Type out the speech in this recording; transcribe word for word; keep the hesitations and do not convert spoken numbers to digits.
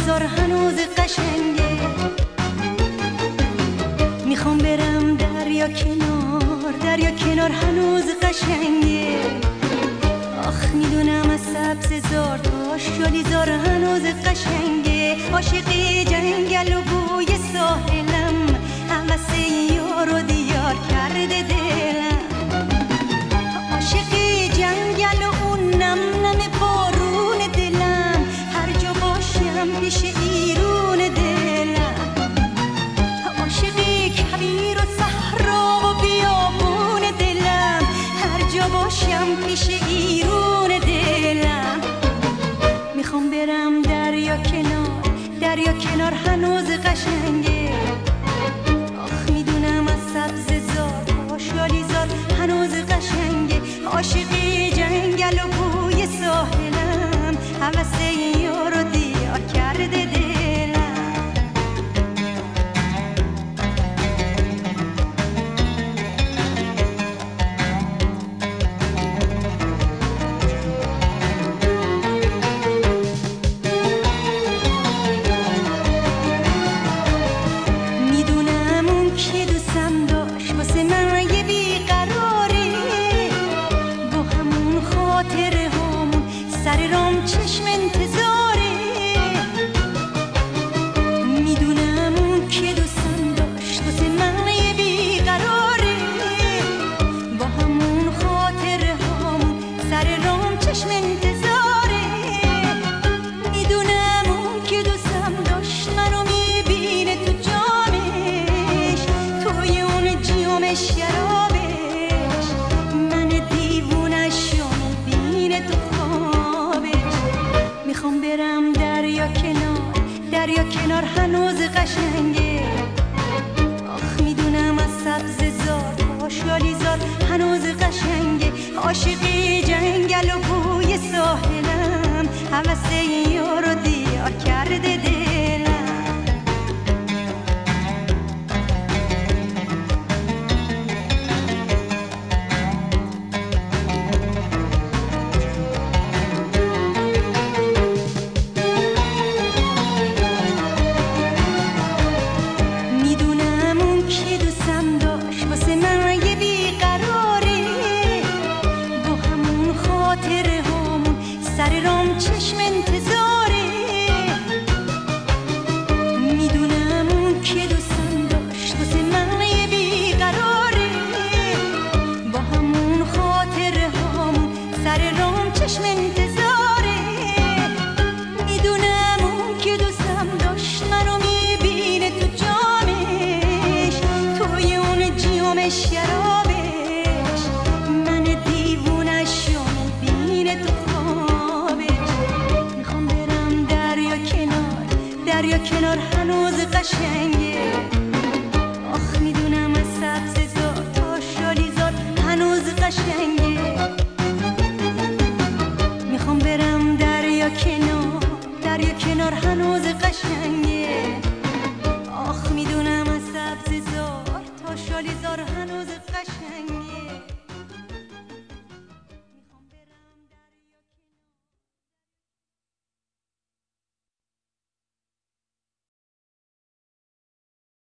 زار هنوز قشنگه. میخوام برم دریا کنار، دریا کنار هنوز قشنگه. آخ میدونم از سبز زار تا شالی زار هنوز قشنگه. عاشقی جنگل و بوی ساحلم، هوس یار و دیار کرده دلم. عاشقی جنگل و اون نم نم بارون دلم، هر جا باشم پیش ایرون دلم. عاشقی کویر و صحرا و بیابون دلم، هر جا باشم پیش ایرون دلم. میخوام برم دریا کنار، دریا کنار هنوز قشنگه. آخ میدونم از سبز زار تا شالی زار هنوز قشنگه. عاشقی جنگل و بوی ساحلم، هوس یار و دیار کرده دلم. چشم انتظاره، میدونم اون که دوستم داشت واسه من یه بیقراره. با همون خاطره هامون سر رام چشم انتظاره. میدونم اون که دوستم داشت منو میبینه تو جامش، توی اون جیومش شرابش. من دیوونش رو میبینه تو میخوام برم دریا کنار، دریا کنار هنوز قشنگه. آخ میدونم از سبز زار تا شالی زار هنوز قشنگه. عاشقی جنگل و بوی ساحلم، هوس یار و دیار کرده دلم. چشم انتظاره، میدونم اون که دوستم داشت واسه من یه بیقراره. با همون خاطره هامون سر رام چشم انتظاره. میدونم اون که دوستم داشت منو میبینه تو جامش، توی اون جیومش شرابش. من دیوونش رو میبینه تو دریا کنار هنوز قشنگه. آخ میدونم از سبز زار تا شالی زار هنوز قشنگه. میخوام برم دریا کنار، دریا کنار هنوز قشنگه.